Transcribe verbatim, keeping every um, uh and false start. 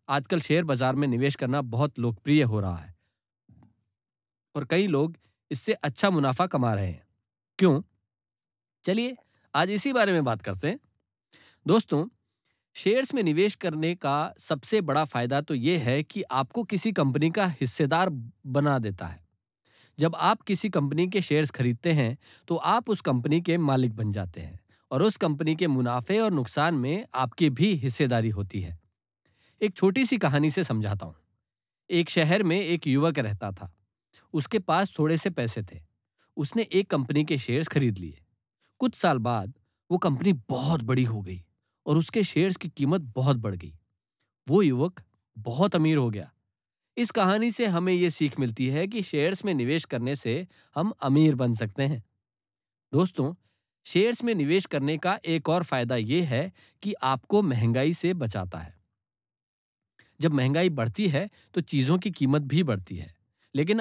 आजकल शेयर बाजार में निवेश करना बहुत लोकप्रिय हो रहा है और कई लोग इससे अच्छा मुनाफा कमा रहे हैं। क्यों? चलिए आज इसी बारे में बात करते हैं। दोस्तों, शेयर्स में निवेश करने का सबसे बड़ा फायदा तो यह है कि आपको किसी कंपनी का हिस्सेदार बना देता है। जब आप किसी कंपनी के शेयर्स खरीदते हैं, तो आप उस कंपनी के मालिक बन जाते हैं और उस कंपनी के मुनाफे और नुकसान में आपकी भी हिस्सेदारी होती है। एक छोटी सी कहानी से समझाता हूँ। एक शहर में एक युवक रहता था। उसके पास थोड़े से पैसे थे। उसने एक कंपनी के शेयर्स खरीद लिए। कुछ साल बाद वो कंपनी बहुत बड़ी हो गई और उसके शेयर्स की कीमत बहुत बढ़ गई। वो युवक बहुत अमीर हो गया। इस कहानी से हमें ये सीख मिलती है कि शेयर्स में निवेश करने से हम अमीर बन सकते हैं। दोस्तों, शेयर्स में निवेश करने का एक और फायदा ये है कि आपको महंगाई से बचाता है। जब महंगाई बढ़ती है तो चीज़ों की कीमत भी बढ़ती है, लेकिन